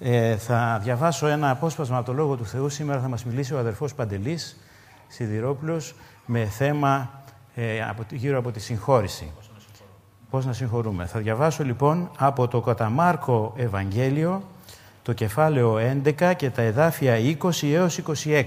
Θα διαβάσω ένα απόσπασμα από το Λόγο του Θεού. Σήμερα θα μας μιλήσει ο αδερφός Παντελής Σιδηρόπουλος με θέμα γύρω από τη συγχώρηση. Πώς να συγχωρούμε. Θα διαβάσω λοιπόν από το κατά Μάρκο Ευαγγέλιο, το κεφάλαιο 11 και τα εδάφια 20 έως 26.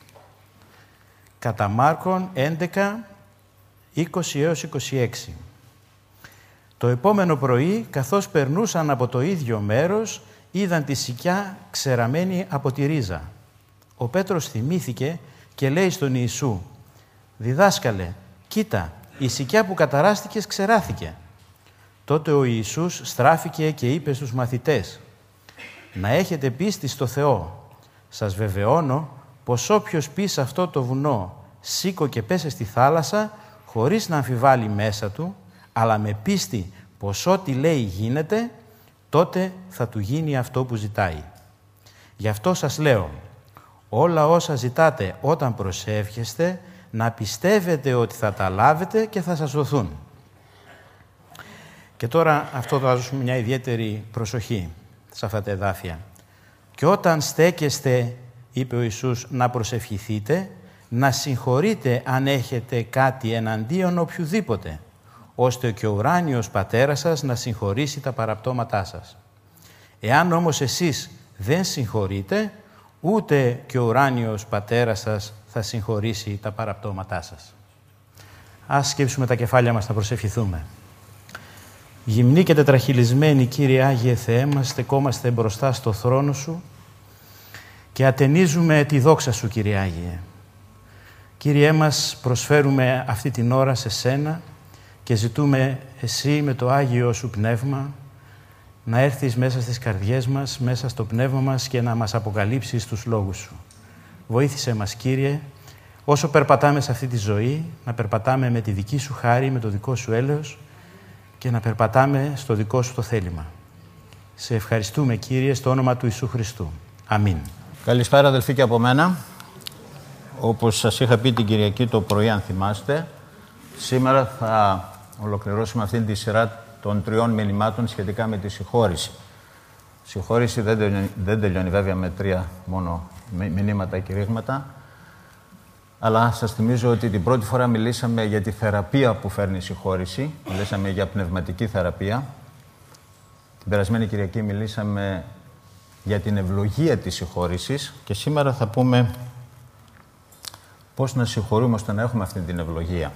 Κατά Μάρκον 11, 20 έως 26. Το επόμενο πρωί, καθώς περνούσαν από το ίδιο μέρος, είδαν τη σικιά ξεραμένη από τη ρίζα. Ο Πέτρος θυμήθηκε και λέει στον Ιησού: «Διδάσκαλε, κοίτα, η σικιά που καταράστηκες ξεράθηκε». Τότε ο Ιησούς στράφηκε και είπε στους μαθητές: «Να έχετε πίστη στο Θεό. Σας βεβαιώνω πως όποιος πει σε αυτό το βουνό, σήκω και πέσε στη θάλασσα, χωρίς να αμφιβάλλει μέσα του, αλλά με πίστη πως ό,τι λέει γίνεται, τότε θα του γίνει αυτό που ζητάει. Γι' αυτό σας λέω, όλα όσα ζητάτε όταν προσεύχεστε, να πιστεύετε ότι θα τα λάβετε και θα σας δοθούν». Και τώρα αυτό θα δώσουμε μια ιδιαίτερη προσοχή σε αυτά τα εδάφια. «Και όταν στέκεστε, είπε ο Ιησούς, να προσευχηθείτε, να συγχωρείτε αν έχετε κάτι εναντίον οποιουδήποτε, ώστε και ο ουράνιος Πατέρας σας να συγχωρήσει τα παραπτώματά σας. Εάν όμως εσείς δεν συγχωρείτε, ούτε και ο ουράνιος Πατέρας σας θα συγχωρήσει τα παραπτώματά σας». Ας σκύψουμε τα κεφάλια μας να προσευχηθούμε. Γυμνοί και τετραχυλισμένοι, Κύριε Άγιε Θεέ μας, στεκόμαστε μπροστά στο θρόνο Σου και ατενίζουμε τη δόξα Σου, Κύριε Άγιε. Κύριέ μας, προσφέρουμε αυτή την ώρα σε Σένα και ζητούμε Εσύ με το Άγιο Σου Πνεύμα να έρθεις μέσα στις καρδιές μας, μέσα στο πνεύμα μας και να μας αποκαλύψεις τους λόγους Σου. Βοήθησέ μας, Κύριε, όσο περπατάμε σε αυτή τη ζωή, να περπατάμε με τη δική Σου χάρη, με το δικό Σου έλεος και να περπατάμε στο δικό Σου το θέλημα. Σε ευχαριστούμε, Κύριε, στο όνομα του Ιησού Χριστού. Αμήν. Καλησπέρα, αδελφοί, και από μένα. Όπως σας είχα πει την Κυριακή το πρωί, αν θυμάστε, σήμερα θα ολοκληρώσουμε αυτήν τη σειρά των 3 μηνυμάτων σχετικά με τη συγχώρηση. Η συγχώρηση δεν τελειώνει βέβαια με 3 μόνο μηνύματα και ρήγματα, αλλά σας θυμίζω ότι την πρώτη φορά μιλήσαμε για τη θεραπεία που φέρνει η συγχώρηση, μιλήσαμε για πνευματική θεραπεία. Την περασμένη Κυριακή μιλήσαμε για την ευλογία της συγχώρησης και σήμερα θα πούμε πώς να συγχωρούμε ώστε να έχουμε αυτή την ευλογία.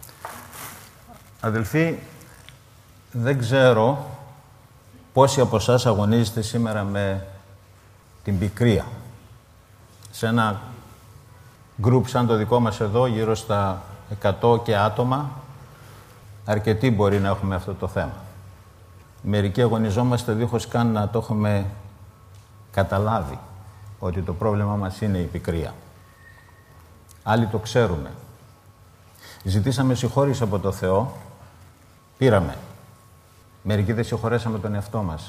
Αδελφοί, δεν ξέρω πόσοι από εσάς αγωνίζετε σήμερα με την πικρία. Σε ένα γκρουπ σαν το δικό μας εδώ, γύρω στα 100 και άτομα, αρκετοί μπορεί να έχουμε αυτό το θέμα. Μερικοί αγωνιζόμαστε δίχως καν να το έχουμε καταλάβει ότι το πρόβλημα μας είναι η πικρία. Άλλοι το ξέρουμε. Ζητήσαμε συγχώρηση από το Θεό, πήραμε. Μερικοί δεν συγχωρέσαμε τον εαυτό μας.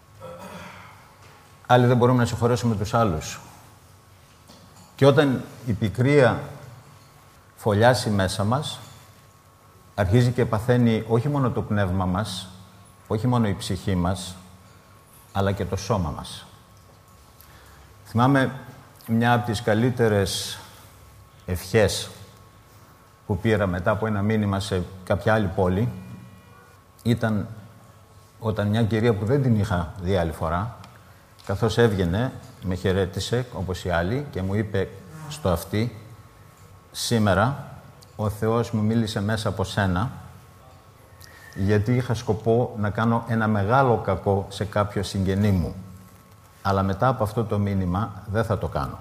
Άλλοι δεν μπορούμε να συγχωρέσουμε τους άλλους. Και όταν η πικρία φωλιάσει μέσα μας, αρχίζει και παθαίνει όχι μόνο το πνεύμα μας, όχι μόνο η ψυχή μας, αλλά και το σώμα μας. Θυμάμαι μια από τις καλύτερες ευχές που πήρα μετά από ένα μήνυμα σε κάποια άλλη πόλη, ήταν όταν μια κυρία που δεν την είχα δει άλλη φορά, καθώς έβγαινε, με χαιρέτησε όπως οι άλλοι και μου είπε στο αυτί: «Σήμερα ο Θεός μου μίλησε μέσα από σένα, γιατί είχα σκοπό να κάνω ένα μεγάλο κακό σε κάποιο συγγενή μου. Αλλά μετά από αυτό το μήνυμα δεν θα το κάνω».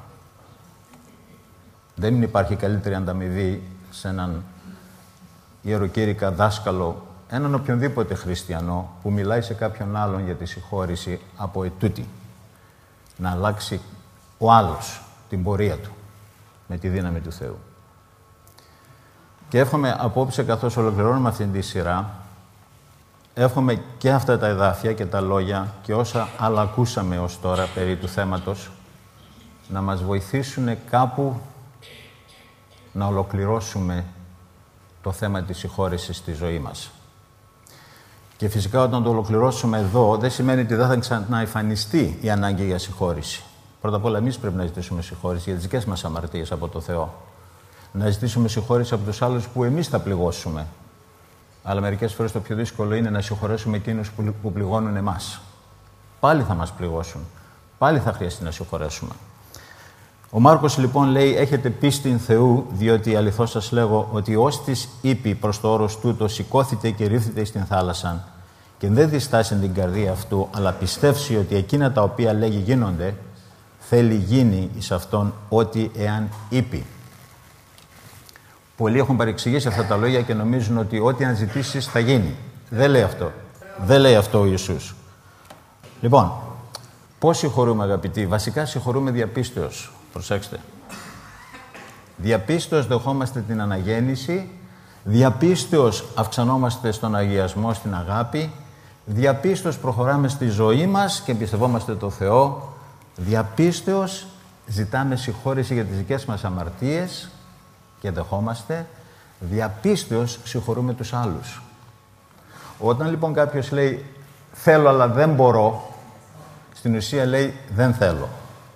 Δεν υπάρχει καλύτερη ανταμοιβή σε έναν ιεροκήρυκα, δάσκαλο, έναν οποιονδήποτε χριστιανό που μιλάει σε κάποιον άλλον για τη συγχώρηση από ετούτη. Να αλλάξει ο άλλος την πορεία του με τη δύναμη του Θεού. Και εύχομαι απόψε, καθώς ολοκληρώνουμε αυτήν τη σειρά, εύχομαι και αυτά τα εδάφια και τα λόγια και όσα άλλα ακούσαμε ως τώρα περί του θέματος να μας βοηθήσουν κάπου να ολοκληρώσουμε το θέμα της συγχώρησης στη ζωή μας. Και φυσικά όταν το ολοκληρώσουμε εδώ, δεν σημαίνει ότι δεν θα ξαναεμφανιστεί η ανάγκη για συγχώρηση. Πρώτα απ' όλα, εμείς πρέπει να ζητήσουμε συγχώρηση για τις δικές μας αμαρτίες από το Θεό. Να ζητήσουμε συγχώρηση από τους άλλους που εμείς θα πληγώσουμε. Αλλά μερικές φορές το πιο δύσκολο είναι να συγχωρέσουμε εκείνους που πληγώνουν εμάς. Πάλι θα μας πληγώσουν. Πάλι θα χρειαστεί να συγχωρέσουμε. Ο Μάρκος λοιπόν λέει: έχετε πίστην Θεού, διότι αληθώς σας λέγω ότι ως της είπε προς το όρος τούτο, σηκώθητε και ρίφθητε στην θάλασσα, και δεν διστάσει την καρδία αυτού, αλλά πιστεύσει ότι εκείνα τα οποία λέγει γίνονται, θέλει γίνει εις αυτόν ό,τι εάν είπε. Πολλοί έχουν παρεξηγήσει αυτά τα λόγια και νομίζουν ότι ό,τι αν ζητήσεις θα γίνει. Δεν λέει αυτό. Δεν λέει αυτό ο Ιησούς. Λοιπόν, πώς συγχωρούμε, αγαπητοί? Βασικά συγχωρούμε διαπίστεως. Προσέξτε. Διαπίστεως δεχόμαστε την αναγέννηση, διαπίστεως αυξανόμαστε στον αγιασμό, στην αγάπη, διαπίστεως προχωράμε στη ζωή μας και εμπιστευόμαστε το Θεό, διαπίστεως ζητάμε συγχώρηση για τις δικές μας αμαρτίες και δεχόμαστε, διαπίστεως συγχωρούμε τους άλλους. Όταν λοιπόν κάποιος λέει θέλω αλλά δεν μπορώ, στην ουσία λέει δεν θέλω.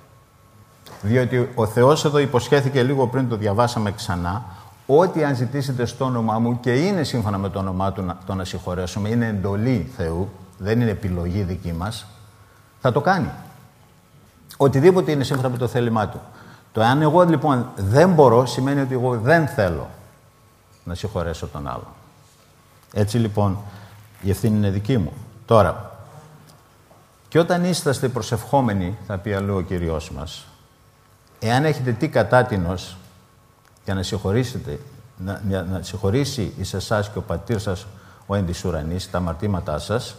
Διότι ο Θεός εδώ υποσχέθηκε, λίγο πριν το διαβάσαμε ξανά, ότι αν ζητήσετε στο όνομά μου, και είναι σύμφωνα με το όνομά του το να συγχωρέσουμε, είναι εντολή Θεού, δεν είναι επιλογή δική μας, θα το κάνει. Οτιδήποτε είναι σύμφωνα με το θέλημά του. Το αν εγώ λοιπόν δεν μπορώ, σημαίνει ότι εγώ δεν θέλω να συγχωρέσω τον άλλο. Έτσι λοιπόν η ευθύνη είναι δική μου. Τώρα, και όταν είσαστε προσευχόμενοι, θα πει αλλού ο Κύριος μας, εάν έχετε τι κατάτινος για να συγχωρήσετε, να συγχωρήσει εις εσάς και ο πατήρ σας ο εν της ουρανής τα αμαρτήματά σας,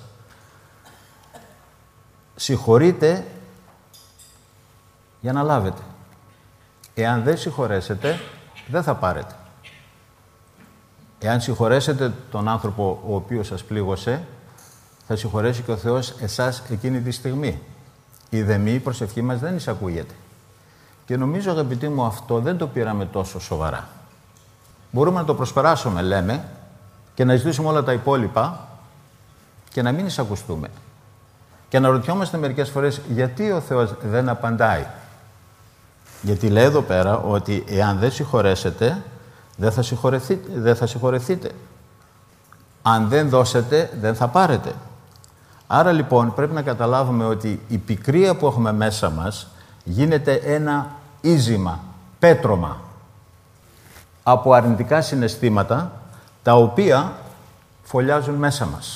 συγχωρείτε για να λάβετε. Εάν δεν συγχωρέσετε, δεν θα πάρετε. Εάν συγχωρέσετε τον άνθρωπο ο οποίος σας πλήγωσε, θα συγχωρέσει και ο Θεός εσάς εκείνη τη στιγμή. Η δεμή προσευχή μας δεν εισακούγεται. Και νομίζω, αγαπητοί μου, αυτό δεν το πήραμε τόσο σοβαρά. Μπορούμε να το προσπεράσουμε, λέμε, και να ζητήσουμε όλα τα υπόλοιπα και να μην εισακουστούμε. Και να ρωτιόμαστε μερικές φορές γιατί ο Θεός δεν απαντάει. Γιατί λέει εδώ πέρα ότι εάν δεν συγχωρέσετε, δεν θα συγχωρεθείτε. Αν δεν δώσετε, δεν θα πάρετε. Άρα λοιπόν πρέπει να καταλάβουμε ότι η πικρία που έχουμε μέσα μας γίνεται ένα ίζημα, πέτρωμα από αρνητικά συναισθήματα τα οποία φωλιάζουν μέσα μας.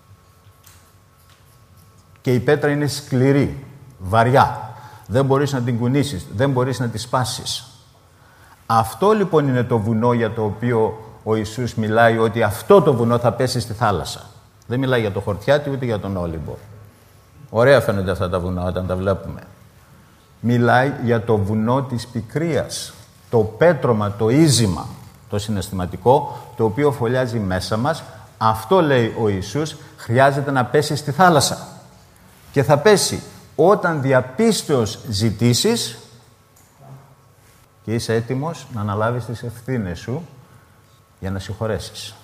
Και η πέτρα είναι σκληρή, βαριά. Δεν μπορείς να την κουνήσεις, δεν μπορείς να τη σπάσεις. Αυτό λοιπόν είναι το βουνό για το οποίο ο Ιησούς μιλάει, ότι αυτό το βουνό θα πέσει στη θάλασσα. Δεν μιλάει για το Χορτιάτι ούτε για τον Όλυμπο. Ωραία φαίνονται αυτά τα βουνά όταν τα βλέπουμε. Μιλάει για το βουνό της πικρίας, το πέτρωμα, το ίζημα, το συναισθηματικό, το οποίο φωλιάζει μέσα μας. Αυτό, λέει ο Ιησούς, χρειάζεται να πέσει στη θάλασσα. Και θα πέσει όταν διαπίστεως ζητήσεις και είσαι έτοιμος να αναλάβεις τις ευθύνες σου για να συγχωρέσεις.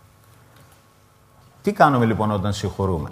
Τι κάνουμε λοιπόν όταν συγχωρούμε?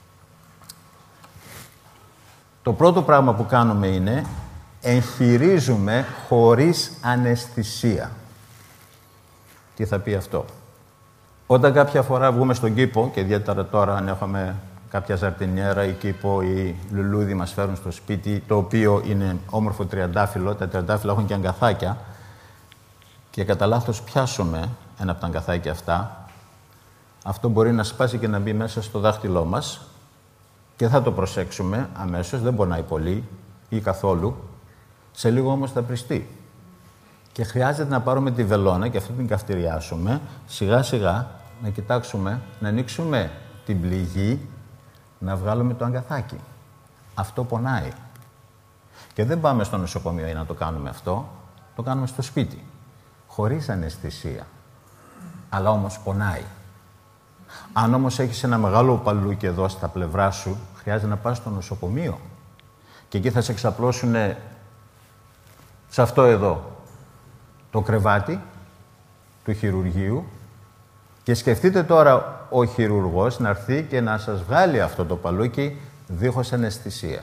Το πρώτο πράγμα που κάνουμε είναι εμφυρίζουμε χωρίς αναισθησία. Τι θα πει αυτό? Όταν κάποια φορά βγούμε στον κήπο, και ιδιαίτερα τώρα αν έχουμε κάποια ζαρτινιέρα ή κήπο ή λουλούδι μας φέρουν στο σπίτι, το οποίο είναι όμορφο τριαντάφυλλο, τα τριαντάφυλλα έχουν και αγκαθάκια, και κατά λάθος πιάσουμε ένα από τα αγκαθάκια αυτά, αυτό μπορεί να σπάσει και να μπει μέσα στο δάχτυλό μας και θα το προσέξουμε αμέσως, δεν πονάει πολύ ή καθόλου, σε λίγο όμως θα πριστεί. Και χρειάζεται να πάρουμε τη βελόνα και αυτό την καυτηριάσουμε, σιγά σιγά να κοιτάξουμε, να ανοίξουμε την πληγή, να βγάλουμε το αγκαθάκι. Αυτό πονάει. Και δεν πάμε στο νοσοκομείο για να το κάνουμε αυτό, το κάνουμε στο σπίτι. Χωρίς αναισθησία. Αλλά όμως πονάει. Αν όμως έχεις ένα μεγάλο παλούκι εδώ στα πλευρά σου, χρειάζεται να πας στο νοσοκομείο. Και εκεί θα σε εξαπλώσουν σε αυτό εδώ το κρεβάτι του χειρουργείου Και σκεφτείτε τώρα ο χειρουργός να έρθει και να σας βγάλει αυτό το παλούκι δίχως αναισθησία.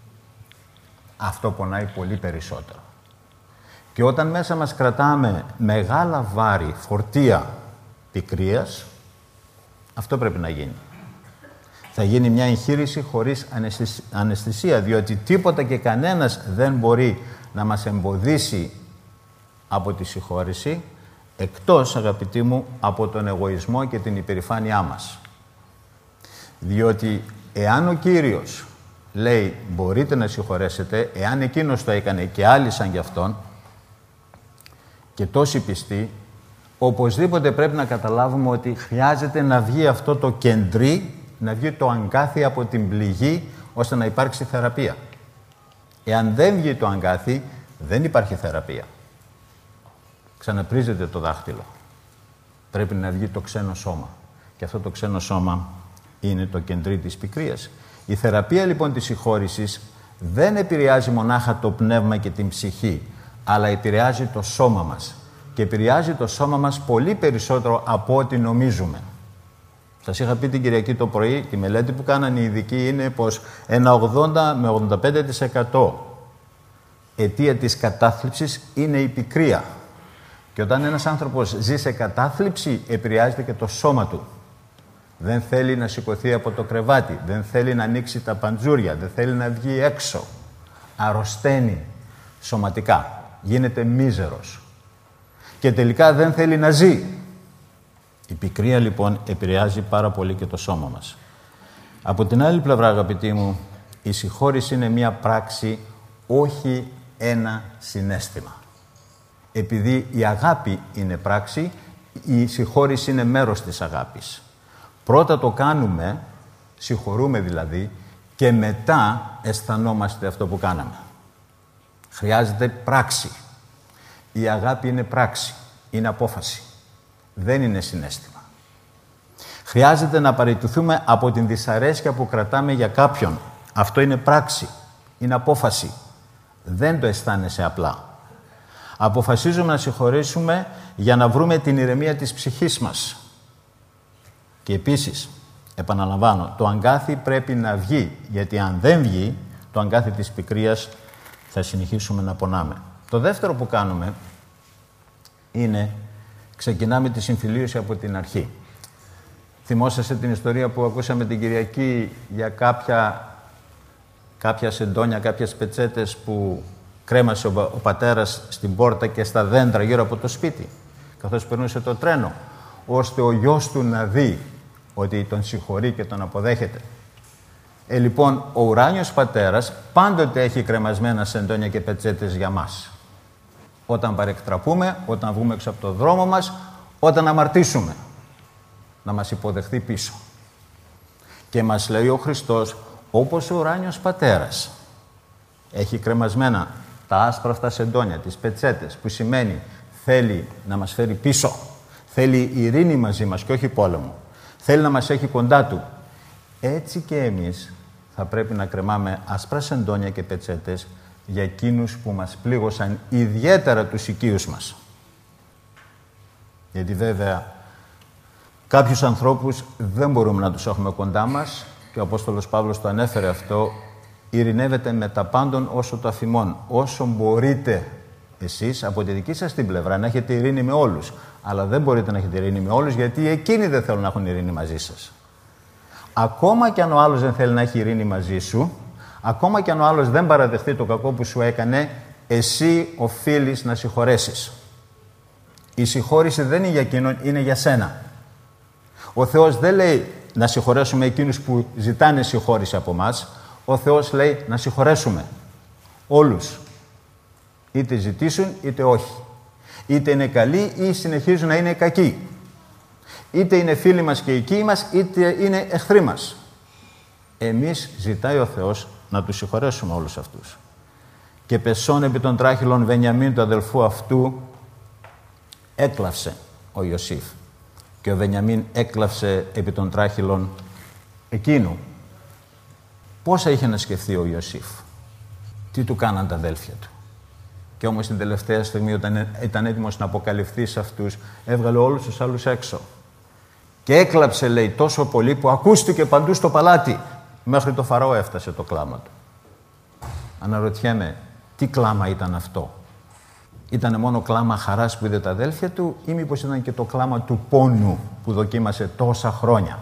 Αυτό πονάει πολύ περισσότερο. Και όταν μέσα μας κρατάμε μεγάλα βάρη, φορτία πικρίας, αυτό πρέπει να γίνει. Θα γίνει μια εγχείρηση χωρίς αναισθησία, διότι τίποτα και κανένας δεν μπορεί να μας εμποδίσει από τη συγχώρηση, εκτός, αγαπητοί μου, από τον εγωισμό και την υπερηφάνειά μας. Διότι εάν ο Κύριος λέει μπορείτε να συγχωρέσετε, εάν εκείνος το έκανε και άλλοι σαν γι' αυτόν και τόσοι πιστοί, οπωσδήποτε πρέπει να καταλάβουμε ότι χρειάζεται να βγει αυτό το κεντρί, να βγει το αγκάθι από την πληγή, ώστε να υπάρξει θεραπεία. Εάν δεν βγει το αγκάθι, δεν υπάρχει θεραπεία. Ξαναπρίζεται το δάχτυλο. Πρέπει να βγει το ξένο σώμα. Και αυτό το ξένο σώμα είναι το κεντρί της πικρίας. Η θεραπεία λοιπόν της συγχώρησης δεν επηρεάζει μονάχα το πνεύμα και την ψυχή, αλλά επηρεάζει το σώμα μας. Και επηρεάζει το σώμα μας πολύ περισσότερο από ό,τι νομίζουμε. Σας είχα πει την Κυριακή το πρωί, τη μελέτη που κάνανε οι ειδικοί είναι πως ένα 80 με 85% αιτία της κατάθλιψης είναι η πικρία. Και όταν ένας άνθρωπος ζει σε κατάθλιψη, επηρεάζεται και το σώμα του. Δεν θέλει να σηκωθεί από το κρεβάτι, δεν θέλει να ανοίξει τα παντζούρια, δεν θέλει να βγει έξω. Αρρωσταίνει σωματικά, γίνεται μίζερος. Και τελικά δεν θέλει να ζει. Η πικρία λοιπόν επηρεάζει πάρα πολύ και το σώμα μας. Από την άλλη πλευρά, αγαπητοί μου, η συγχώρηση είναι μια πράξη, όχι ένα συναίσθημα. Επειδή η αγάπη είναι πράξη, η συγχώρηση είναι μέρος της αγάπης. Πρώτα το κάνουμε, συγχωρούμε δηλαδή, και μετά αισθανόμαστε αυτό που κάναμε. Χρειάζεται πράξη. Η αγάπη είναι πράξη, είναι απόφαση. Δεν είναι συναίσθημα. Χρειάζεται να παραιτηθούμε από την δυσαρέσκεια που κρατάμε για κάποιον. Αυτό είναι πράξη, είναι απόφαση. Δεν το αισθάνεσαι απλά. Αποφασίζουμε να συγχωρήσουμε για να βρούμε την ηρεμία της ψυχής μας. Και επίσης, επαναλαμβάνω, το αγκάθι πρέπει να βγει, γιατί αν δεν βγει, το αγκάθι της πικρίας θα συνεχίσουμε να πονάμε. Το δεύτερο που κάνουμε είναι, ξεκινάμε τη συμφιλίωση από την αρχή. Θυμόσαστε την ιστορία που ακούσαμε την Κυριακή για κάποια σεντόνια, κάποιες πετσέτες που κρέμασε ο πατέρας στην πόρτα και στα δέντρα γύρω από το σπίτι, καθώς περνούσε το τρένο, ώστε ο γιος του να δει ότι τον συγχωρεί και τον αποδέχεται. Λοιπόν, ο ουράνιος πατέρας πάντοτε έχει κρεμασμένα σεντόνια και πετσέτες για μας. Όταν παρεκτραπούμε, όταν βγούμε έξω από το δρόμο μας, όταν αμαρτήσουμε, να μας υποδεχθεί πίσω. Και μας λέει ο Χριστός, όπως ο ουράνιος πατέρας έχει κρεμασμένα τα άσπρα αυτά σεντόνια, τις πετσέτες, που σημαίνει θέλει να μας φέρει πίσω, θέλει ειρήνη μαζί μας και όχι πόλεμο, θέλει να μας έχει κοντά του. Έτσι και εμείς θα πρέπει να κρεμάμε άσπρα σεντόνια και πετσέτες για εκείνους που μας πλήγωσαν, ιδιαίτερα τους οικείους μας. Γιατί βέβαια κάποιους ανθρώπους δεν μπορούμε να τους έχουμε κοντά μας και ο Απόστολος Παύλος το ανέφερε αυτό, ειρηνεύεται με τα πάντων όσο το αφημών. Όσο μπορείτε εσείς από τη δική σας την πλευρά να έχετε ειρήνη με όλους, αλλά δεν μπορείτε να έχετε ειρήνη με όλους γιατί εκείνοι δεν θέλουν να έχουν ειρήνη μαζί σας. Ακόμα και αν ο άλλος δεν θέλει να έχει ειρήνη μαζί σου, ακόμα και αν ο άλλος δεν παραδεχτεί το κακό που σου έκανε, εσύ οφείλεις να συγχωρέσεις. Η συγχώρηση δεν είναι για εκείνον, είναι για σένα. Ο Θεός δεν λέει να συγχωρέσουμε εκείνους που ζητάνε συγχώρηση από μας. Ο Θεός λέει να συγχωρέσουμε όλους. Είτε ζητήσουν είτε όχι. Είτε είναι καλοί ή συνεχίζουν να είναι κακοί. Είτε είναι φίλοι μας και οικοί μας, είτε είναι εχθροί μας. Εμείς, ζητάει ο Θεός, να τους συγχωρέσουμε όλους αυτούς. Και πεσών επί των τράχυλων Βενιαμίν, του αδελφού αυτού, έκλαυσε ο Ιωσήφ. Και ο Βενιαμίν έκλαυσε επί των τράχυλων εκείνου. Πόσα είχε να σκεφτεί ο Ιωσήφ. Τι του κάναν τα αδέλφια του. Και όμως την τελευταία στιγμή, όταν ήταν έτοιμος να αποκαλυφθεί σε αυτούς, έβγαλε όλους τους άλλους έξω. Και έκλαψε, λέει, τόσο πολύ που ακούστηκε παντού στο παλάτι. Μέχρι το Φαραώ έφτασε το κλάμα του. Αναρωτιέμαι, τι κλάμα ήταν αυτό? Ήτανε μόνο κλάμα χαράς που είδε τα αδέλφια του, ή μήπως ήταν και το κλάμα του πόνου που δοκίμασε τόσα χρόνια?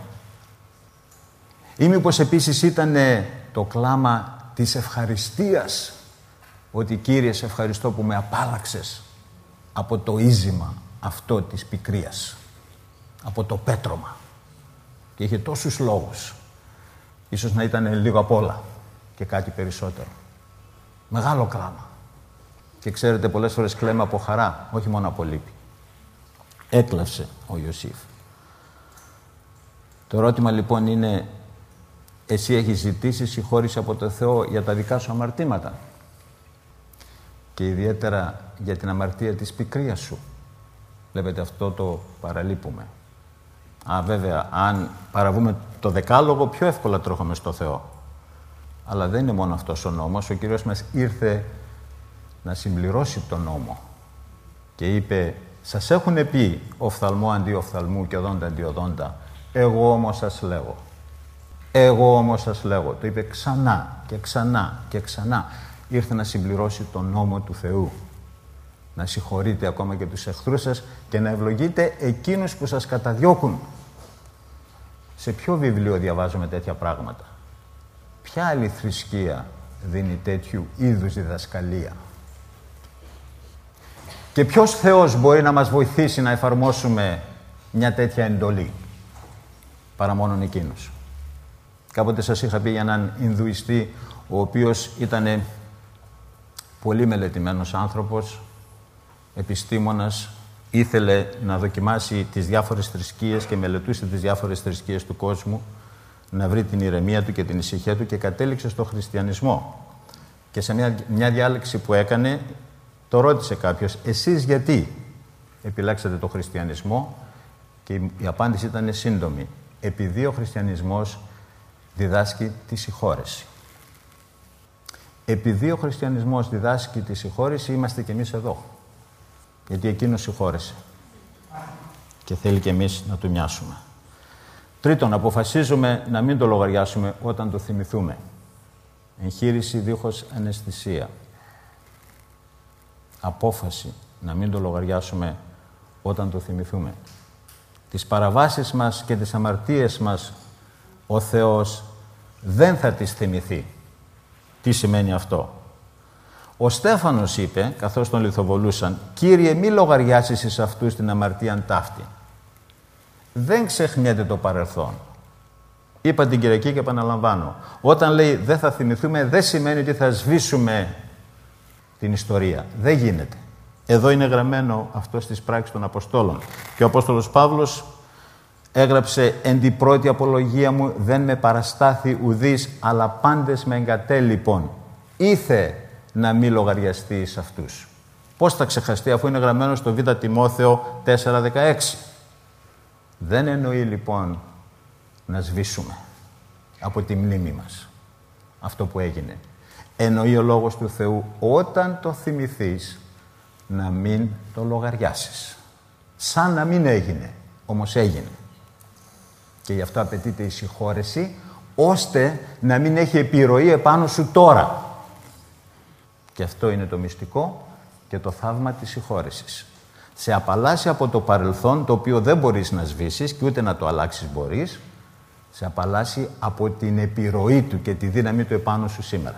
Ή μήπως επίσης ήτανε το κλάμα της ευχαριστίας, ότι Κύριε, σε ευχαριστώ που με απάλλαξες από το ίζημα αυτό της πικρίας, από το πέτρωμα. Και είχε τόσους λόγους. Ίσως να ήταν λίγο απ' όλα και κάτι περισσότερο. Μεγάλο κλάμα. Και ξέρετε, πολλές φορές κλαίμε από χαρά, όχι μόνο από λύπη. Έκλαψε ο Ιωσήφ. Το ερώτημα λοιπόν είναι, εσύ έχεις ζητήσει συγχώρηση από το Θεό για τα δικά σου αμαρτήματα? Και ιδιαίτερα για την αμαρτία της πικρίας σου. Βλέπετε, αυτό το παραλείπουμε. Βέβαια, αν παραβούμε το δεκάλογο, πιο εύκολα τρώχαμε στο Θεό. Αλλά δεν είναι μόνο αυτός ο νόμος. Ο Κύριος μας ήρθε να συμπληρώσει τον νόμο. Και είπε, σας έχουν πει οφθαλμό αντί οφθαλμού και οδόντα αντί οδόντα. Εγώ όμως σας λέγω. Εγώ όμως σας λέγω. Το είπε ξανά και ξανά και ξανά. Ήρθε να συμπληρώσει τον νόμο του Θεού. Να συγχωρείτε ακόμα και τους εχθρούς σας και να ευλογείτε εκείνους που σας καταδιώκουν. Σε ποιο βιβλίο διαβάζουμε τέτοια πράγματα? Ποια άλλη θρησκεία δίνει τέτοιου είδους διδασκαλία? Και ποιος Θεός μπορεί να μας βοηθήσει να εφαρμόσουμε μια τέτοια εντολή? Παρά μόνον εκείνος. Κάποτε σας είχα πει για έναν Ινδουιστή, ο οποίος ήταν πολύ μελετημένος άνθρωπος, επιστήμονας, ήθελε να δοκιμάσει τις διάφορες θρησκείες και μελετούσε τις διάφορες θρησκείες του κόσμου, να βρει την ηρεμία του και την ησυχία του, και κατέληξε στο χριστιανισμό. Και σε μια διάλεξη που έκανε, το ρώτησε κάποιος, εσείς γιατί επιλέξατε το χριστιανισμό? Και η απάντηση ήταν σύντομη. Επειδή ο χριστιανισμός διδάσκει τη συγχώρεση. Επειδή ο χριστιανισμός διδάσκει τη συγχώρεση, είμαστε κι εμείς εδώ. Γιατί εκείνος συγχώρεσε. Και θέλει κι εμείς να του μοιάσουμε. Τρίτον, αποφασίζουμε να μην το λογαριάσουμε όταν το θυμηθούμε. Εγχείρηση δίχως αναισθησία. Απόφαση να μην το λογαριάσουμε όταν το θυμηθούμε. Τις παραβάσεις μας και τις αμαρτίες μας ο Θεός δεν θα τις θυμηθεί. Τι σημαίνει αυτό? Ο Στέφανος είπε, καθώς τον λιθοβολούσαν, «Κύριε, μη λογαριάσεις εις αυτούς την αμαρτίαν ταύτη». Δεν ξεχνιέται το παρελθόν. Είπα την Κυριακή και επαναλαμβάνω. Όταν λέει δεν θα θυμηθούμε, δεν σημαίνει ότι θα σβήσουμε την ιστορία. Δεν γίνεται. Εδώ είναι γραμμένο αυτό στις πράξεις των Αποστόλων. Και ο Απόστολος Παύλος έγραψε «Εν την πρώτη απολογία μου δεν με παραστάθη ουδής, αλλά πάντες με εγκατέλειπον. Ήθε να μη λογαριαστεί σε αυτούς». Πώς θα ξεχαστεί, αφού είναι γραμμένο στο Β' Τιμόθεο 4:16. Δεν εννοεί λοιπόν να σβήσουμε από τη μνήμη μας αυτό που έγινε. Εννοεί ο Λόγος του Θεού, όταν το θυμηθείς, να μην το λογαριάσεις. Σαν να μην έγινε, όμως έγινε. Και γι' αυτό απαιτείται η συγχώρεση, ώστε να μην έχει επιρροή επάνω σου τώρα. Και αυτό είναι το μυστικό και το θαύμα της συγχώρεσης. Σε απαλλάσσει από το παρελθόν, το οποίο δεν μπορείς να σβήσεις και ούτε να το αλλάξεις μπορείς. Σε απαλλάσσει από την επιρροή του και τη δύναμη του επάνω σου σήμερα.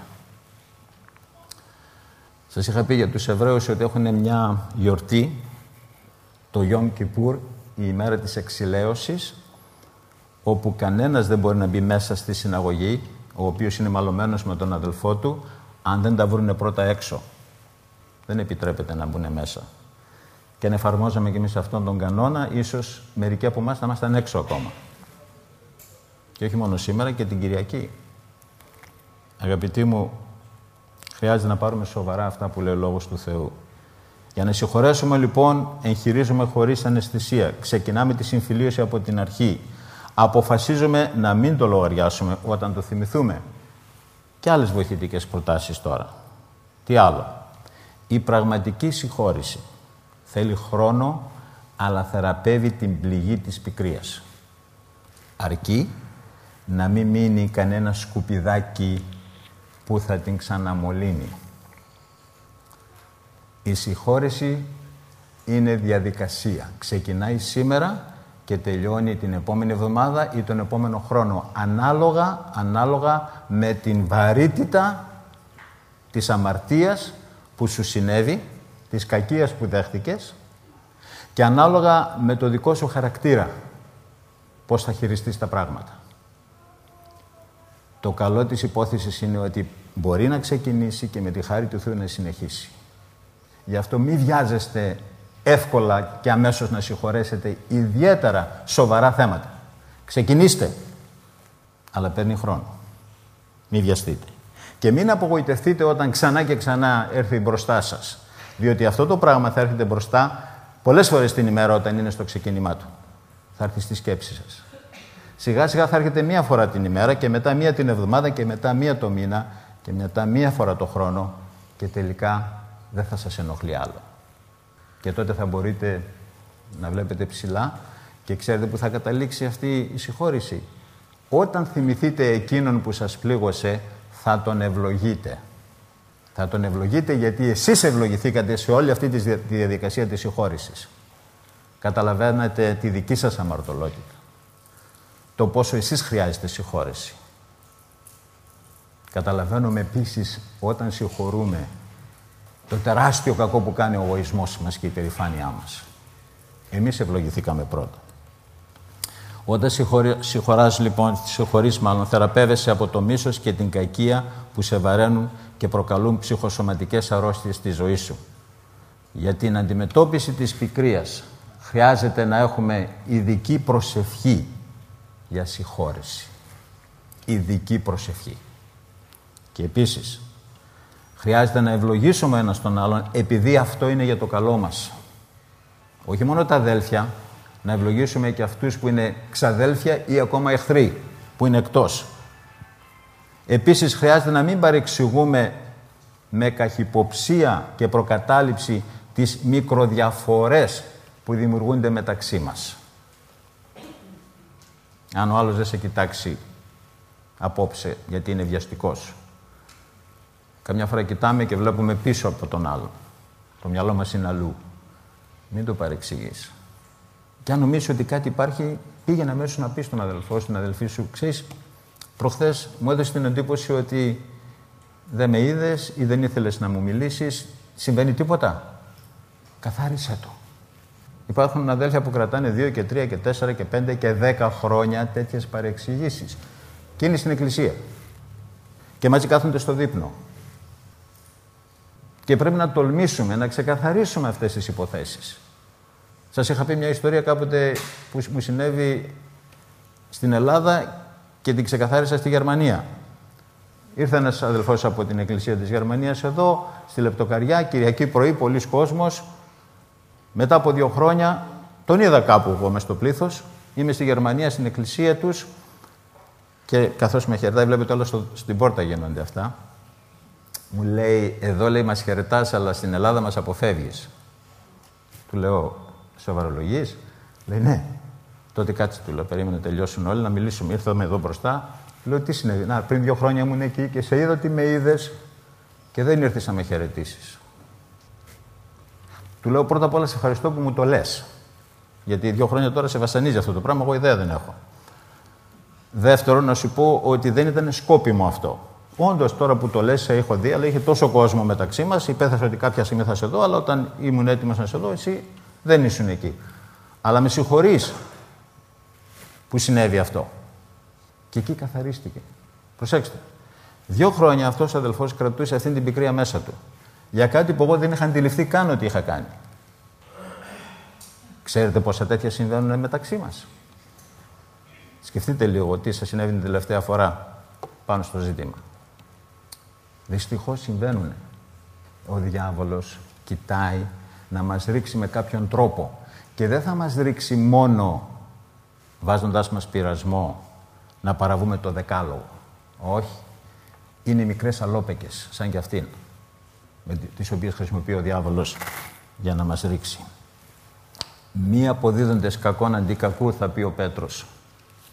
Σας είχα πει για τους Εβραίους ότι έχουν μια γιορτή, το Ιόμ Κιπούρ, η ημέρα της εξηλαίωσης, όπου κανένας δεν μπορεί να μπει μέσα στη συναγωγή, ο οποίος είναι μαλωμένος με τον αδελφό του, αν δεν τα βρουνε πρώτα έξω. Δεν επιτρέπεται να μπουν μέσα. Και αν εφαρμόζαμε κι εμείς αυτόν τον κανόνα, ίσως μερικοί από εμάς θα ήμασταν έξω ακόμα. Και όχι μόνο σήμερα, και την Κυριακή. Αγαπητοί μου, χρειάζεται να πάρουμε σοβαρά αυτά που λέει ο Λόγος του Θεού. Για να συγχωρέσουμε λοιπόν, εγχειρίζουμε χωρίς αναισθησία. Ξεκινάμε τη συμφιλίωση από την αρχή. Αποφασίζουμε να μην το λογαριάσουμε όταν το θυμηθούμε. Και άλλες βοηθητικές προτάσεις τώρα. Τι άλλο? Η πραγματική συγχώρηση θέλει χρόνο, αλλά θεραπεύει την πληγή της πικρίας. Αρκεί να μην μείνει κανένα σκουπιδάκι που θα την ξαναμολύνει. Η συγχώρεση είναι διαδικασία. Ξεκινάει σήμερα και τελειώνει την επόμενη εβδομάδα ή τον επόμενο χρόνο. Ανάλογα με την βαρύτητα της αμαρτίας που σου συνέβη, της κακίας που δέχτηκες και ανάλογα με το δικό σου χαρακτήρα, πώς θα χειριστείς τα πράγματα. Το καλό της υπόθεσης είναι ότι μπορεί να ξεκινήσει και με τη χάρη του Θεού να συνεχίσει. Γι' αυτό μη βιάζεστε εύκολα και αμέσως να συγχωρέσετε ιδιαίτερα σοβαρά θέματα. Ξεκινήστε, αλλά παίρνει χρόνο. Μη βιαστείτε. Και μην απογοητευτείτε όταν ξανά και ξανά έρθει μπροστά σας. Διότι αυτό το πράγμα θα έρχεται μπροστά πολλές φορές την ημέρα όταν είναι στο ξεκίνημά του. Θα έρθει στη σκέψη σας. Σιγά σιγά θα έρχεται μία φορά την ημέρα και μετά μία την εβδομάδα και μετά μία το μήνα και μετά μία φορά το χρόνο και τελικά δεν θα σας ενοχλεί άλλο. Και τότε θα μπορείτε να βλέπετε ψηλά και ξέρετε που θα καταλήξει αυτή η συγχώρηση. Όταν θυμηθείτε εκείνον που σας πλήγωσε, θα τον ευλογείτε. Θα τον ευλογείτε γιατί εσείς ευλογηθήκατε σε όλη αυτή τη διαδικασία της συγχώρησης. Καταλαβαίνετε τη δική σας αμαρτωλότητα. Το πόσο εσείς χρειάζεστε συγχώρεση. Καταλαβαίνουμε επίσης όταν συγχωρούμε το τεράστιο κακό που κάνει ο εγωισμός μας και η περηφάνειά μας. Εμείς ευλογηθήκαμε πρώτα. Όταν συγχωρείς μάλλον, θεραπεύεσαι από το μίσος και την κακία που σε βαραίνουν και προκαλούν ψυχοσωματικές αρρώστιες στη ζωή σου. Για την αντιμετώπιση της πικρίας χρειάζεται να έχουμε ειδική προσευχή για συγχώρεση. Ειδική προσευχή. Και επίσης, χρειάζεται να ευλογήσουμε ένας τον άλλον επειδή αυτό είναι για το καλό μας. Όχι μόνο τα αδέλφια, να ευλογήσουμε και αυτούς που είναι ξαδέλφια ή ακόμα εχθροί, που είναι εκτός. Επίσης, χρειάζεται να μην παρεξηγούμε με καχυποψία και προκατάληψη τις μικροδιαφορές που δημιουργούνται μεταξύ μας. Αν ο άλλος δεν σε κοιτάξει απόψε γιατί είναι βιαστικός. Καμιά φορά κοιτάμε και βλέπουμε πίσω από τον άλλο. Το μυαλό μας είναι αλλού. Μην το παρεξηγείς. Και αν νομίζεις ότι κάτι υπάρχει, πήγαινε αμέσως να πεις στον αδελφό, στην αδελφή σου, ξέρεις, προχθές μου έδωσε την εντύπωση ότι δεν με είδες ή δεν ήθελες να μου μιλήσεις. Συμβαίνει τίποτα. Καθάρισε το. Υπάρχουν αδέλφια που κρατάνε 2 και 3 και 4 και 5 και 10 χρόνια τέτοιες παρεξηγήσεις. Και είναι στην εκκλησία. Και μαζί κάθονται στο δείπνο. Και πρέπει να τολμήσουμε, να ξεκαθαρίσουμε αυτές τις υποθέσεις. Σας είχα πει μια ιστορία κάποτε που μου συνέβη στην Ελλάδα και την ξεκαθάρισα στη Γερμανία. Ήρθε ένας αδελφός από την εκκλησία της Γερμανίας εδώ, στη Λεπτοκαριά, Κυριακή πρωί, πολλής κόσμος. Μετά από 2 χρόνια, τον είδα κάπου εγώ μες στο πλήθος. Είμαι στη Γερμανία, στην εκκλησία τους και καθώς με χαιρετάει, βλέπετε όλα στην πόρτα γίνονται αυτά. Μου λέει, εδώ λέει μας χαιρετάς, αλλά στην Ελλάδα μας αποφεύγεις. Του λέω, σοβαρολογείς? Λέει, ναι. Τότε κάτσε, του λέω, περίμενε να τελειώσουν όλοι, να μιλήσουμε. Ήρθαμε εδώ μπροστά. Λέω, τι συνέβη? Να, πριν 2 χρόνια ήμουν εκεί και σε είδα ότι με είδες και δεν ήρθες να με χαιρετήσεις. Του λέω, πρώτα απ' όλα σε ευχαριστώ που μου το λες. Γιατί 2 χρόνια τώρα σε βασανίζει αυτό το πράγμα, εγώ ιδέα δεν έχω. Δεύτερον, να σου πω ότι δεν ήταν σκόπιμο αυτό. Όντως, τώρα που το λες, σε έχω δει, αλλά είχε τόσο κόσμο μεταξύ μας. Υπέθεσα ότι κάποια στιγμή θα σε δω, αλλά όταν ήμουν έτοιμος να σε δω, εσύ δεν ήσουν εκεί. Αλλά με συγχωρείς που συνέβη αυτό. Και εκεί καθαρίστηκε. Προσέξτε. 2 χρόνια αυτός ο αδελφός κρατούσε αυτή την πικρία μέσα του. Για κάτι που εγώ δεν είχα αντιληφθεί καν ότι είχα κάνει. Ξέρετε πόσα τέτοια συμβαίνουν μεταξύ μας? Σκεφτείτε λίγο τι σας συνέβη την τελευταία φορά πάνω στο ζήτημα. Δυστυχώς συμβαίνουν. Ο διάβολος κοιτάει να μας ρίξει με κάποιον τρόπο. Και δεν θα μας ρίξει μόνο βάζοντας μας πειρασμό να παραβούμε το δεκάλογο. Όχι. Είναι μικρές αλόπεκες, σαν κι αυτήν, με τις οποίες χρησιμοποιεί ο διάβολος για να μας ρίξει. Μη αποδίδοντες κακόν αντί κακού, θα πει ο Πέτρος.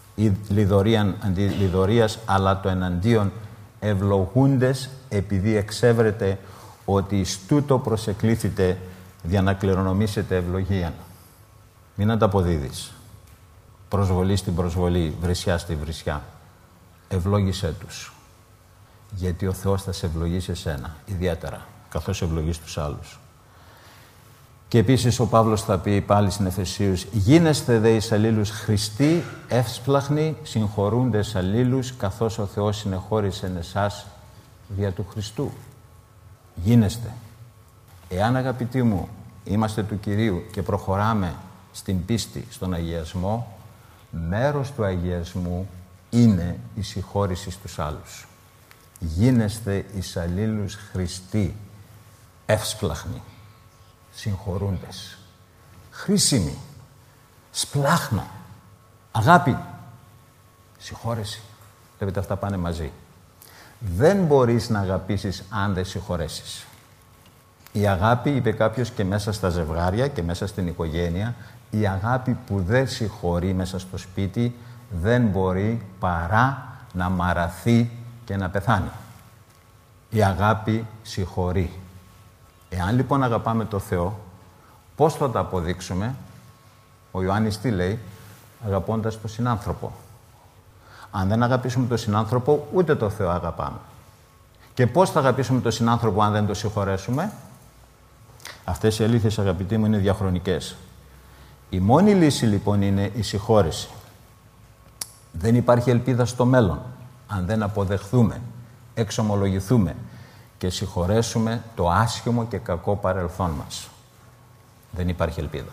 ή λιδωρίαν αντί λιδωρίας, αλλά το εναντίον ευλογούντες, επειδή εξέβρετε ότι εις τούτο προσεκλήθητε για να κληρονομήσετε ευλογίαν. Μην ανταποδίδεις. Προσβολή στην προσβολή, βρισιά στη βρισιά. Ευλόγησέ τους. Γιατί ο Θεός θα σε ευλογήσει εσένα, ιδιαίτερα, καθώς ευλογείς τους άλλους. Και επίσης ο Παύλος θα πει πάλι στην Εφεσίους, γίνεστε δε εις αλλήλους Χριστοί, εύσπλαχνοι, συγχωρούντες αλλήλους, καθώς ο Θεός συνεχώρησε εσάς δια του Χριστού. Γίνεστε. Εάν, αγαπητοί μου, είμαστε του Κυρίου και προχωράμε στην πίστη, στον αγιασμό, μέρος του αγιασμού είναι η συγχώρηση στους άλλους. Γίνεστε εις αλλήλους Χριστοί, εύσπλαχνοι, συγχωρούντες, χρήσιμοι, σπλάχνα, αγάπη, συγχώρεση. Βλέπετε, αυτά πάνε μαζί. Δεν μπορείς να αγαπήσεις αν δεν συγχωρέσεις. Η αγάπη, είπε κάποιος, και μέσα στα ζευγάρια και μέσα στην οικογένεια, η αγάπη που δεν συγχωρεί μέσα στο σπίτι δεν μπορεί παρά να μαραθεί και να πεθάνει. Η αγάπη συγχωρεί. Εάν λοιπόν αγαπάμε το Θεό, πώς θα τα αποδείξουμε? Ο Ιωάννης τι λέει? Αγαπώντας τον συνάνθρωπο. Αν δεν αγαπήσουμε τον συνάνθρωπο, ούτε το Θεό αγαπάμε. Και πώς θα αγαπήσουμε τον συνάνθρωπο αν δεν το συγχωρέσουμε? Αυτές οι αλήθειες, αγαπητοί μου, είναι διαχρονικές. Η μόνη λύση λοιπόν είναι η συγχώρεση. Δεν υπάρχει ελπίδα στο μέλλον αν δεν αποδεχθούμε, εξομολογηθούμε και συγχωρέσουμε το άσχημο και κακό παρελθόν μας. Δεν υπάρχει ελπίδα.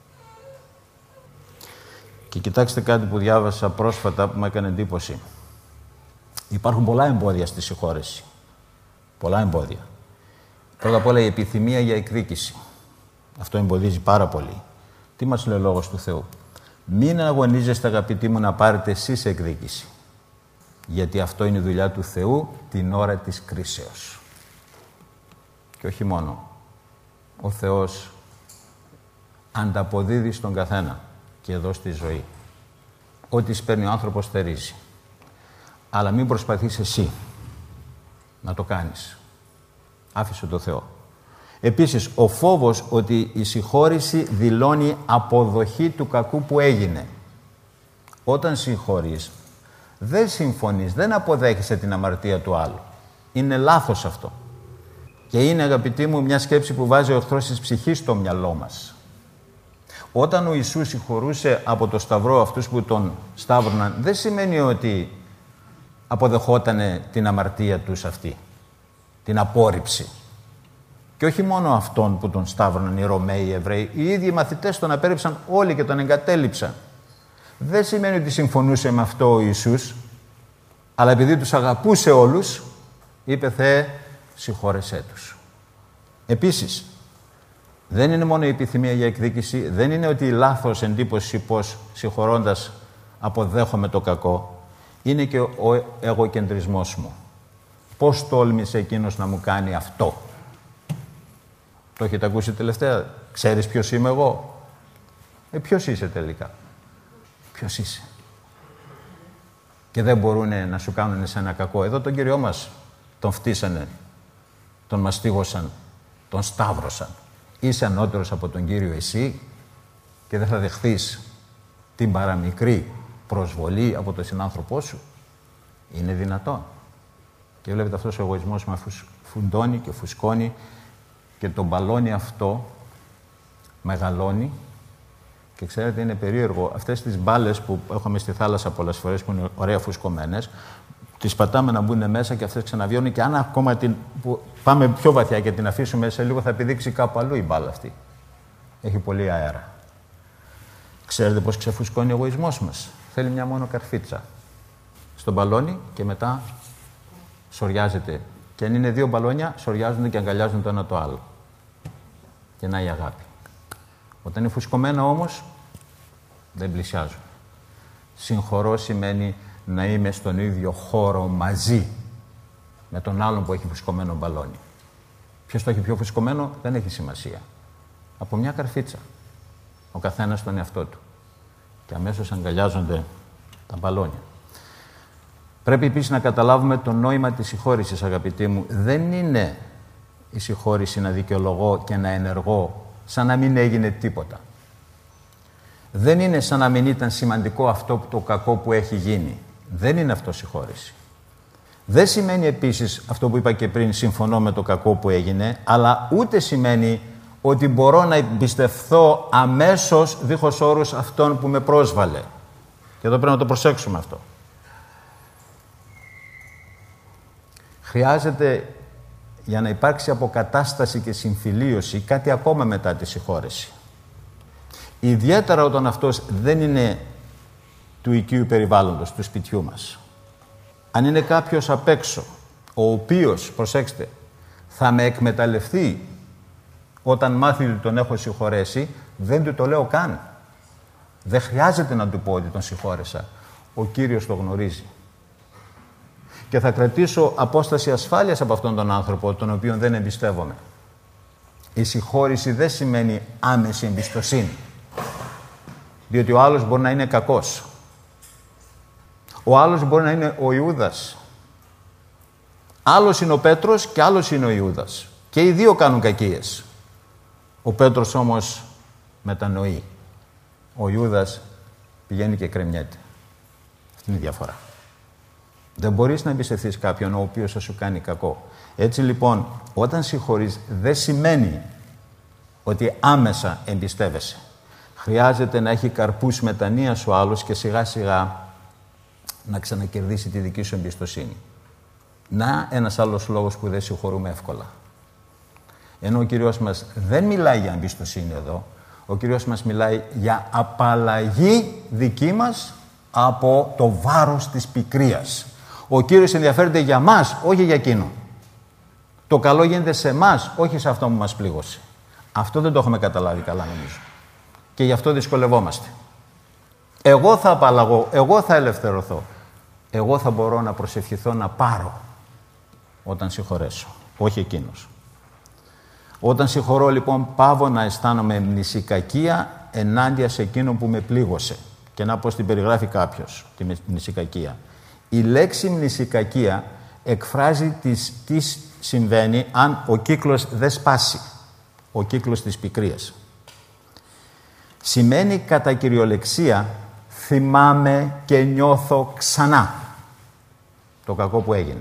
Και κοιτάξτε κάτι που διάβασα πρόσφατα που μου έκανε εντύπωση. Υπάρχουν πολλά εμπόδια στη συγχώρεση. Πολλά εμπόδια. Πρώτα απ' όλα η επιθυμία για εκδίκηση. Αυτό εμποδίζει πάρα πολύ. Τι μας λέει ο Λόγος του Θεού? Μην αγωνίζεστε, αγαπητοί μου, να πάρετε εσείς εκδίκηση. Γιατί αυτό είναι η δουλειά του Θεού την ώρα της κρίσεως. Και όχι μόνο. Ο Θεός ανταποδίδει στον καθένα και εδώ στη ζωή. Ό,τι σπέρνει ο άνθρωπος θερίζει. Αλλά μην προσπαθείς εσύ να το κάνεις. Άφησε το Θεό. Επίσης, ο φόβος ότι η συγχώρηση δηλώνει αποδοχή του κακού που έγινε. Όταν συγχωρείς, δεν συμφωνείς, δεν αποδέχεσαι την αμαρτία του άλλου. Είναι λάθος αυτό. Και είναι, αγαπητοί μου, μια σκέψη που βάζει ο εχθρός της ψυχής στο μυαλό μας. Όταν ο Ιησούς συγχωρούσε από το Σταυρό αυτούς που τον σταύρωναν, δεν σημαίνει ότι αποδεχότανε την αμαρτία τους αυτή, την απόρριψη. Και όχι μόνο αυτόν που τον σταύρωναν οι Ρωμαίοι, οι Εβραίοι, οι ίδιοι μαθητές τον απέρριψαν όλοι και τον εγκατέλειψαν. Δεν σημαίνει ότι συμφωνούσε με αυτό ο Ιησούς, αλλά επειδή τους αγαπούσε όλους, είπε Θεέ, συγχώρεσέ τους. Επίσης, δεν είναι μόνο η επιθυμία για εκδίκηση, δεν είναι ότι η λάθος εντύπωση πως συγχωρώντας αποδέχομαι το κακό, είναι και ο εγωκεντρισμός μου. Πώς τόλμησε εκείνος να μου κάνει αυτό? Το έχετε ακούσει τελευταία? Ξέρεις ποιος είμαι εγώ? Ποιος είσαι τελικά? Ποιος είσαι? Και δεν μπορούν να σου κάνουν εσένα κακό. Εδώ τον Κύριό μας τον φτύσανε, τον μαστίγωσαν, τον σταύρωσαν. Είσαι ανώτερος από τον Κύριο εσύ και δεν θα δεχθείς την παραμικρή προσβολή από τον συνάνθρωπό σου? Είναι δυνατόν? Και βλέπετε, αυτός ο εγωισμός μας φουντώνει και φουσκώνει και το μπαλόνι αυτό μεγαλώνει. Και ξέρετε, είναι περίεργο. Αυτές τις μπάλες που έχουμε στη θάλασσα πολλές φορές, που είναι ωραία φουσκωμένες, τις πατάμε να μπουν μέσα και αυτές ξαναβιώνουν, και αν ακόμα πάμε πιο βαθιά και την αφήσουμε σε λίγο, θα επιδείξει κάπου αλλού η μπάλα αυτή. Έχει πολύ αέρα. Ξέρετε πώς ξεφουσκώνει ο εγωισμός μας? Θέλει μια μόνο καρφίτσα στο μπαλόνι και μετά σοριάζεται. Και αν είναι δύο μπαλόνια, σοριάζονται και αγκαλιάζουν το ένα το άλλο. Και να η αγάπη. Όταν είναι φουσκωμένα όμως, δεν πλησιάζουν. Συγχωρώ σημαίνει να είμαι στον ίδιο χώρο μαζί με τον άλλον που έχει φουσκωμένο μπαλόνι. Ποιος το έχει πιο φουσκωμένο δεν έχει σημασία. Από μια καρφίτσα. Ο καθένας τον εαυτό του. Και αμέσως αγκαλιάζονται τα μπαλόνια. Πρέπει επίσης να καταλάβουμε το νόημα της συγχώρησης, αγαπητοί μου. Δεν είναι η συγχώρηση να δικαιολογώ και να ενεργώ σαν να μην έγινε τίποτα. Δεν είναι σαν να μην ήταν σημαντικό αυτό το κακό που έχει γίνει. Δεν είναι αυτό συγχώρηση. Δεν σημαίνει επίσης αυτό που είπα και πριν, συμφωνώ με το κακό που έγινε, αλλά ούτε σημαίνει ότι μπορώ να εμπιστευθώ αμέσως δίχως όρους αυτόν που με πρόσβαλε. Και εδώ πρέπει να το προσέξουμε αυτό. Χρειάζεται για να υπάρξει αποκατάσταση και συμφιλίωση κάτι ακόμα μετά τη συγχώρεση. Ιδιαίτερα όταν αυτός δεν είναι του οικείου περιβάλλοντος, του σπιτιού μας. Αν είναι κάποιος απ' έξω, ο οποίος, προσέξτε, θα με εκμεταλλευτεί όταν μάθει ότι τον έχω συγχωρέσει, δεν του το λέω καν. Δεν χρειάζεται να του πω ότι τον συγχώρεσα. Ο Κύριος το γνωρίζει. Και θα κρατήσω απόσταση ασφάλειας από αυτόν τον άνθρωπο, τον οποίον δεν εμπιστεύομαι. Η συγχώρηση δεν σημαίνει άμεση εμπιστοσύνη. Διότι ο άλλος μπορεί να είναι κακός. Ο άλλος μπορεί να είναι ο Ιούδας. Άλλος είναι ο Πέτρος και άλλος είναι ο Ιούδας. Και οι δύο κάνουν κακίες. Ο Πέτρος όμως μετανοεί. Ο Ιούδας πηγαίνει και κρεμιέται. Αυτή είναι η διαφορά. Δεν μπορείς να εμπιστευτείς κάποιον ο οποίος θα σου κάνει κακό. Έτσι λοιπόν, όταν συγχωρείς, δεν σημαίνει ότι άμεσα εμπιστεύεσαι. Χρειάζεται να έχει καρπούς μετανοίας ο άλλος και σιγά σιγά να ξανακερδίσει τη δική σου εμπιστοσύνη. Να ένας άλλος λόγος που δεν συγχωρούμε εύκολα. Ενώ ο Κύριος μας δεν μιλάει για εμπιστοσύνη εδώ, ο Κύριος μας μιλάει για απαλλαγή δική μας από το βάρος της πικρίας. Ο Κύριος ενδιαφέρεται για μας, όχι για εκείνο. Το καλό γίνεται σε μας, όχι σε αυτό που μας πλήγωσε. Αυτό δεν το έχουμε καταλάβει καλά, νομίζω. Και γι' αυτό δυσκολευόμαστε. Εγώ θα απαλλαγώ, εγώ θα ελευθερωθώ. Εγώ θα μπορώ να προσευχηθώ να πάρω όταν συγχωρέσω, όχι εκείνος. Όταν συγχωρώ λοιπόν πάβω να αισθάνομαι μνησικακία ενάντια σε εκείνο που με πλήγωσε. Και να πως την περιγράφει κάποιος, τη μνησικακία. Η λέξη μνησικακία εκφράζει τι συμβαίνει αν ο κύκλος δεν σπάσει. Ο κύκλος της πικρίας. Σημαίνει κατά κυριολεξία θυμάμαι και νιώθω ξανά το κακό που έγινε.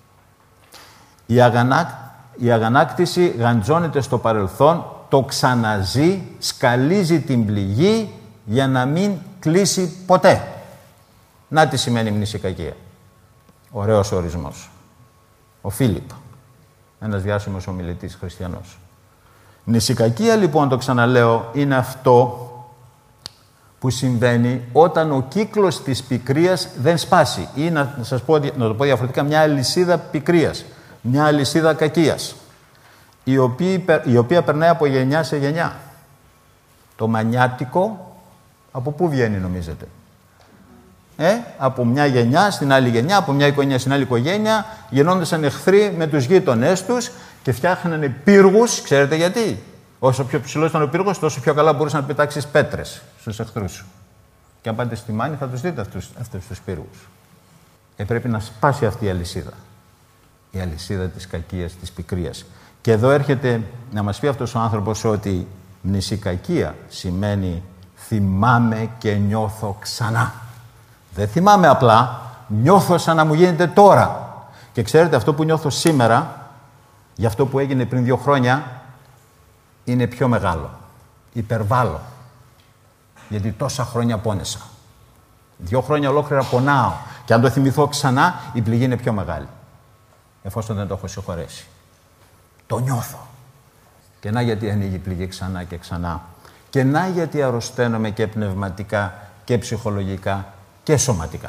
Η αγανάκτηση γαντζώνεται στο παρελθόν, το ξαναζεί, σκαλίζει την πληγή για να μην κλείσει ποτέ. Να τι σημαίνει μνησικακία. Ωραίος ορισμός. Ο Φίλιπ, ένας διάσημος ομιλητής χριστιανός. Μνησικακία λοιπόν, το ξαναλέω, είναι αυτό που συμβαίνει όταν ο κύκλος της πικρίας δεν σπάσει. Ή να το πω διαφορετικά, μια αλυσίδα πικρίας, μια αλυσίδα κακίας, η οποία περνάει από γενιά σε γενιά. Το μανιάτικο από πού βγαίνει νομίζετε? Από μια γενιά στην άλλη γενιά, από μια οικογένεια στην άλλη οικογένεια, γινόντουσαν εχθροί με τους γείτονές τους και φτιάχνανε πύργους. Ξέρετε γιατί? Όσο πιο ψηλός ήταν ο πύργος, τόσο πιο καλά μπορούσαν να πετάξεις πέτρες στους εχθρούς σου. Και αν πάτε στη Μάνη θα τους δείτε αυτούς τους πύργους. Πρέπει να σπάσει αυτή η αλυσίδα. Η αλυσίδα της κακίας, της πικρίας. Και εδώ έρχεται να μας πει αυτός ο άνθρωπος ότι μνησικακία σημαίνει θυμάμαι και νιώθω ξανά. Δεν θυμάμαι απλά, νιώθω σαν να μου γίνεται τώρα. Και ξέρετε, αυτό που νιώθω σήμερα, για αυτό που έγινε πριν 2 χρόνια, είναι πιο μεγάλο. Υπερβάλλω. Γιατί τόσα χρόνια πόνεσα. 2 χρόνια ολόκληρα πονάω. Και αν το θυμηθώ ξανά, η πληγή είναι πιο μεγάλη. Εφόσον δεν το έχω συγχωρέσει. Το νιώθω. Και να γιατί ανοίγει η πληγή ξανά και ξανά. Και να γιατί αρρωσταίνομαι και πνευματικά και ψυχολογικά και σωματικά.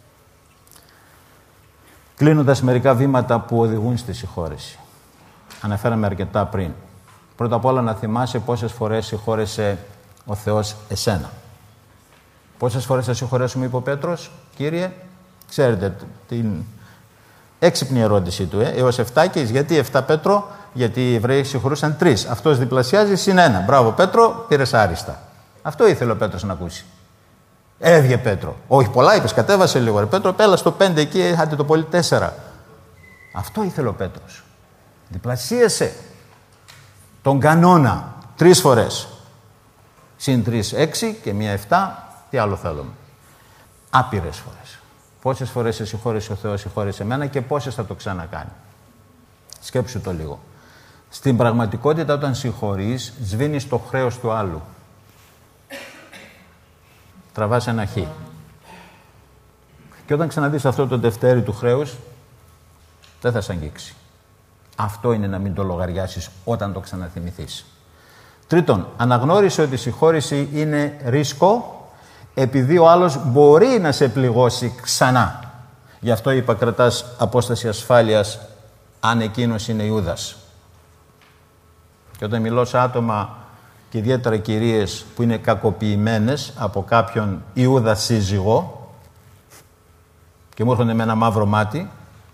Κλείνοντας μερικά βήματα που οδηγούν στη συγχώρεση. Αναφέραμε αρκετά πριν. Πρώτα απ' όλα να θυμάσαι πόσες φορές συγχώρεσε ο Θεός εσένα. Πόσες φορές θα συγχωρέσουμε, είπε ο Πέτρος, Κύριε? Ξέρετε την έξυπνη ερώτηση του, έως 7 και γιατί 7 Πέτρο? Γιατί οι Εβραίοι συγχωρούσαν 3. Αυτός διπλασιάζει συν 1. Μπράβο Πέτρο, πήρες άριστα. Αυτό ήθελε ο Πέτρος να ακούσει. Έβγε Πέτρο. Όχι πολλά είπες, κατέβασε λίγο. Ρε Πέτρο, πέλα στο 5 εκεί, άντε το πολύ 4. Αυτό ήθελε ο Πέτρος. Διπλασίασε τον κανόνα 3 φορές. Συν 3, 6 και 1, 7. Τι άλλο θέλουμε. Άπειρες φορές. Πόσες φορές σε συγχώρησε ο Θεός, συγχώρησε εμένα και πόσες θα το ξανακάνει. Σκέψου το λίγο. Στην πραγματικότητα, όταν συγχωρείς, σβήνεις το χρέος του άλλου. Τραβάς ένα χ. Και όταν ξαναδείς αυτό το τευτέρι του χρέους, δεν θα σ' αγγίξει. Αυτό είναι να μην το λογαριάσεις όταν το ξαναθυμηθείς. Τρίτον, αναγνώρισε ότι η συγχώρηση είναι ρίσκο, επειδή ο άλλος μπορεί να σε πληγώσει ξανά. Γι' αυτό είπα, κρατάς απόσταση ασφάλειας αν εκείνος είναι Ιούδας. Και όταν μιλώ σε άτομα και ιδιαίτερα κυρίες που είναι κακοποιημένες από κάποιον Ιούδα σύζυγο και μου έρχονται με ένα μαύρο μάτι,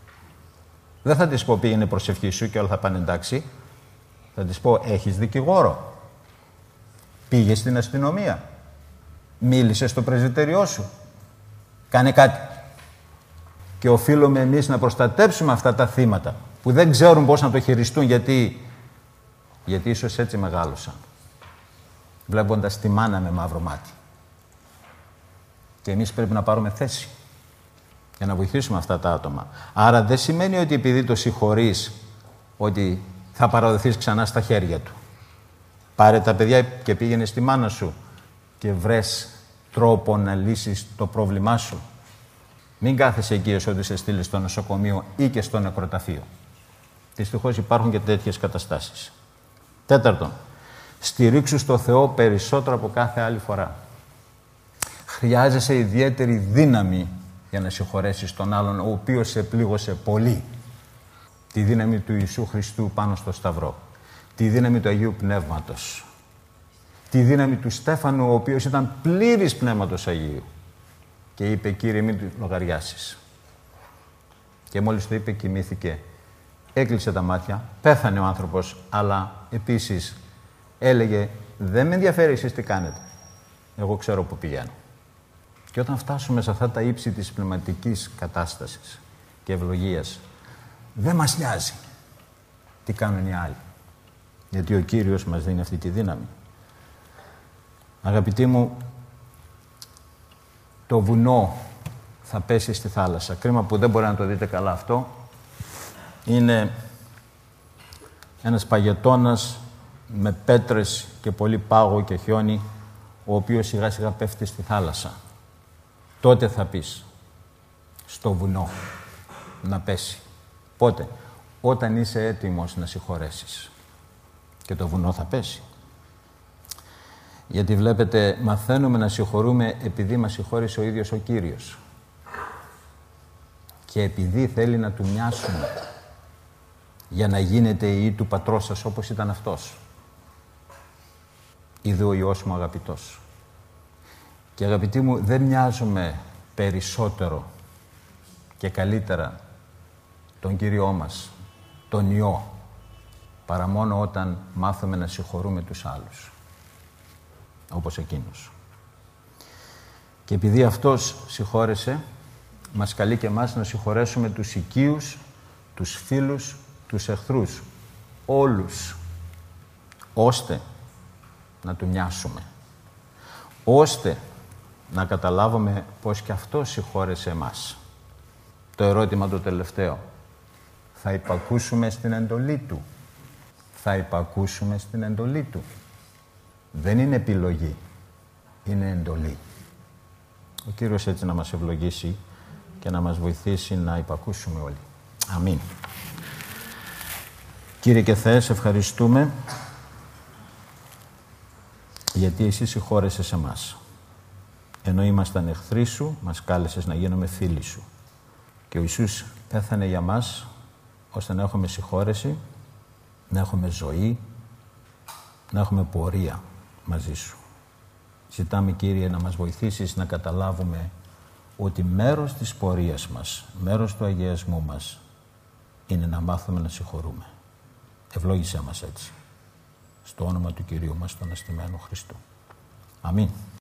δεν θα της πω πήγαινε προσευχή σου και όλα θα πάνε εντάξει. Θα της πω έχεις δικηγόρο. Πήγε στην αστυνομία. Μίλησε στο πρεσβυτεριό σου. Κάνε κάτι. Και οφείλουμε εμείς να προστατέψουμε αυτά τα θύματα που δεν ξέρουν πώς να το χειριστούν γιατί ίσως έτσι μεγάλωσαν. Βλέποντας τη μάνα με μαύρο μάτι. Και εμείς πρέπει να πάρουμε θέση για να βοηθήσουμε αυτά τα άτομα. Άρα δεν σημαίνει ότι επειδή το συγχωρείς ότι θα παραδοθείς ξανά στα χέρια του. Πάρε τα παιδιά και πήγαινε στη μάνα σου και βρες τρόπο να λύσεις το πρόβλημά σου. Μην κάθεσαι εκεί ότι σε στείλει στο νοσοκομείο ή και στο νεκροταφείο. Δυστυχώς υπάρχουν και τέτοιες καταστάσεις. Τέταρτον, στηρίξου στο Θεό περισσότερο από κάθε άλλη φορά. Χρειάζεσαι ιδιαίτερη δύναμη για να συγχωρέσεις τον άλλον, ο οποίος σε πλήγωσε πολύ. Τη δύναμη του Ιησού Χριστού πάνω στο Σταυρό. Τη δύναμη του Αγίου Πνεύματος. Τη δύναμη του Στέφανου, ο οποίος ήταν πλήρης Πνεύματος Αγίου. Και είπε, Κύριε, μην του λογαριάσεις. Και μόλις το είπε, κοιμήθηκε. Έκλεισε τα μάτια, πέθανε ο άνθρωπος, αλλά επίσης έλεγε, δεν με ενδιαφέρει εσείς τι κάνετε. Εγώ ξέρω που πηγαίνω. Και όταν φτάσουμε σε αυτά τα ύψη της πνευματικής κατάστασης και ευλογίας, δεν μας νοιάζει τι κάνουν οι άλλοι. Γιατί ο Κύριος μας δίνει αυτή τη δύναμη. Αγαπητοί μου, το βουνό θα πέσει στη θάλασσα. Κρίμα που δεν μπορεί να το δείτε καλά αυτό. Είναι ένας παγετώνας με πέτρες και πολύ πάγο και χιόνι, ο οποίος σιγά σιγά πέφτει στη θάλασσα. Τότε θα πεις στο βουνό να πέσει. Πότε? Όταν είσαι έτοιμος να συγχωρέσεις. Και το βουνό θα πέσει. Γιατί βλέπετε, μαθαίνουμε να συγχωρούμε επειδή μας συγχώρησε ο ίδιος ο Κύριος. Και επειδή θέλει να του μοιάσουμε για να γίνετε οι του πατρός σας όπως ήταν αυτός. Είδε ο Υιός μου αγαπητός. Και αγαπητοί μου, δεν μοιάζουμε περισσότερο και καλύτερα τον Κύριό μας, τον Υιό, παρά μόνο όταν μάθουμε να συγχωρούμε τους άλλους, όπως εκείνος. Και επειδή αυτός συγχώρεσε, μας καλεί και εμάς να συγχωρέσουμε τους οικείους, τους φίλους, τους εχθρούς, όλους, ώστε να του μοιάσουμε, ώστε να καταλάβουμε πως και αυτός συγχώρεσε εμάς. Το ερώτημα το τελευταίο, θα υπακούσουμε στην εντολή του? Θα υπακούσουμε στην εντολή του? Δεν είναι επιλογή, είναι εντολή. Ο Κύριος έτσι να μας ευλογήσει και να μας βοηθήσει να υπακούσουμε όλοι. Αμήν. Κύριε και Θεέ, σε ευχαριστούμε γιατί εσύ συγχώρεσες εμάς. Ενώ ήμασταν εχθροί σου, μας κάλεσες να γίνουμε φίλοι σου. Και ο Ιησούς πέθανε για μας, ώστε να έχουμε συγχώρεση, να έχουμε ζωή, να έχουμε πορεία μαζί σου. Ζητάμε, Κύριε, να μας βοηθήσεις να καταλάβουμε ότι μέρος της πορείας μας, μέρος του αγιασμού μας, είναι να μάθουμε να συγχωρούμε. Ευλόγησέ μας έτσι. Στο όνομα του Κυρίου μας, τον αστημένου Χριστού. Αμήν.